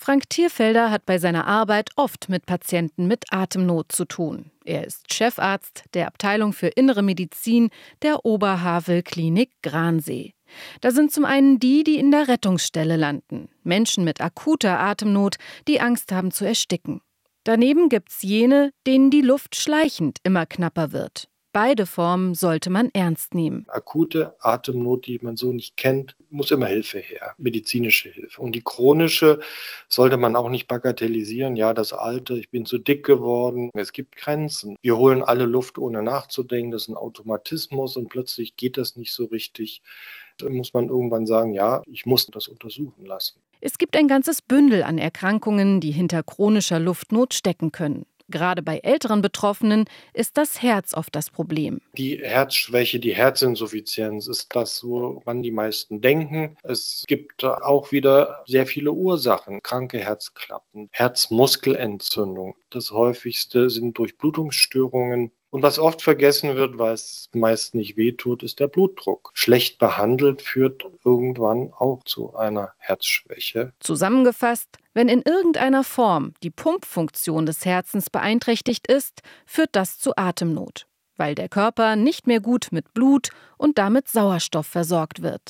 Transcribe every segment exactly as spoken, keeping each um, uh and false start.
Frank Thierfelder hat bei seiner Arbeit oft mit Patienten mit Atemnot zu tun. Er ist Chefarzt der Abteilung für Innere Medizin der Oberhavel-Klinik Gransee. Da sind zum einen die, die in der Rettungsstelle landen. Menschen mit akuter Atemnot, die Angst haben zu ersticken. Daneben gibt's jene, denen die Luft schleichend immer knapper wird. Beide Formen sollte man ernst nehmen. Akute Atemnot, die man so nicht kennt, muss immer Hilfe her, medizinische Hilfe. Und die chronische sollte man auch nicht bagatellisieren. Ja, das Alter, ich bin zu dick geworden. Es gibt Grenzen. Wir holen alle Luft, ohne nachzudenken. Das ist ein Automatismus und plötzlich geht das nicht so richtig. Da muss man irgendwann sagen, ja, ich muss das untersuchen lassen. Es gibt ein ganzes Bündel an Erkrankungen, die hinter chronischer Luftnot stecken können. Gerade bei älteren Betroffenen ist das Herz oft das Problem. Die Herzschwäche, die Herzinsuffizienz ist das, woran die meisten denken. Es gibt auch wieder sehr viele Ursachen. Kranke Herzklappen, Herzmuskelentzündung. Das häufigste sind Durchblutungsstörungen. Und was oft vergessen wird, weil es meist nicht wehtut, ist der Blutdruck. Schlecht behandelt führt irgendwann auch zu einer Herzschwäche. Zusammengefasst, wenn in irgendeiner Form die Pumpfunktion des Herzens beeinträchtigt ist, führt das zu Atemnot, weil der Körper nicht mehr gut mit Blut und damit Sauerstoff versorgt wird.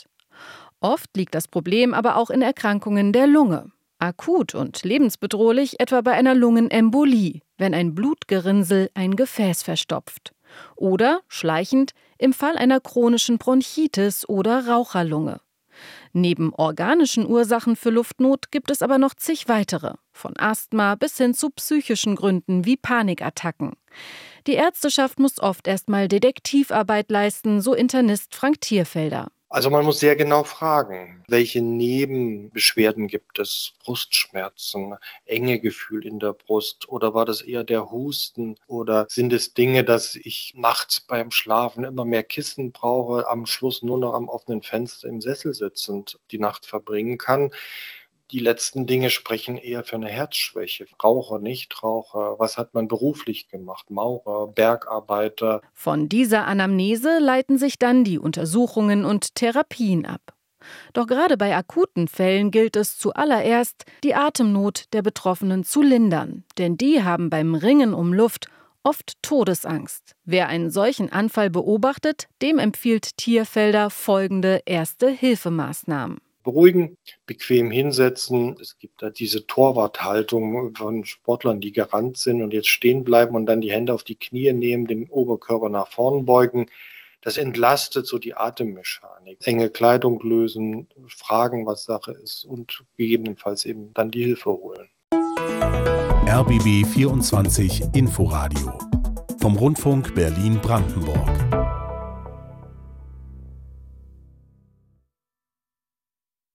Oft liegt das Problem aber auch in Erkrankungen der Lunge. Akut und lebensbedrohlich etwa bei einer Lungenembolie, wenn ein Blutgerinnsel ein Gefäß verstopft. Oder schleichend im Fall einer chronischen Bronchitis oder Raucherlunge. Neben organischen Ursachen für Luftnot gibt es aber noch zig weitere, von Asthma bis hin zu psychischen Gründen wie Panikattacken. Die Ärzteschaft muss oft erstmal Detektivarbeit leisten, so Internist Frank Thierfelder. Also man muss sehr genau fragen, welche Nebenbeschwerden gibt es? Brustschmerzen, enge Gefühl in der Brust oder war das eher der Husten oder sind es Dinge, dass ich nachts beim Schlafen immer mehr Kissen brauche, am Schluss nur noch am offenen Fenster im Sessel sitzend die Nacht verbringen kann? Die letzten Dinge sprechen eher für eine Herzschwäche. Raucher, Nichtraucher, was hat man beruflich gemacht? Maurer, Bergarbeiter. Von dieser Anamnese leiten sich dann die Untersuchungen und Therapien ab. Doch gerade bei akuten Fällen gilt es zuallererst, die Atemnot der Betroffenen zu lindern. Denn die haben beim Ringen um Luft oft Todesangst. Wer einen solchen Anfall beobachtet, dem empfiehlt Thierfelder folgende Erste-Hilfemaßnahmen. Beruhigen, bequem hinsetzen. Es gibt da diese Torwarthaltung von Sportlern, die gerannt sind und jetzt stehen bleiben und dann die Hände auf die Knie nehmen, den Oberkörper nach vorn beugen. Das entlastet so die Atemmechanik. Enge Kleidung lösen, fragen, was Sache ist und gegebenenfalls eben dann die Hilfe holen. R B B vierundzwanzig Inforadio vom Rundfunk Berlin-Brandenburg.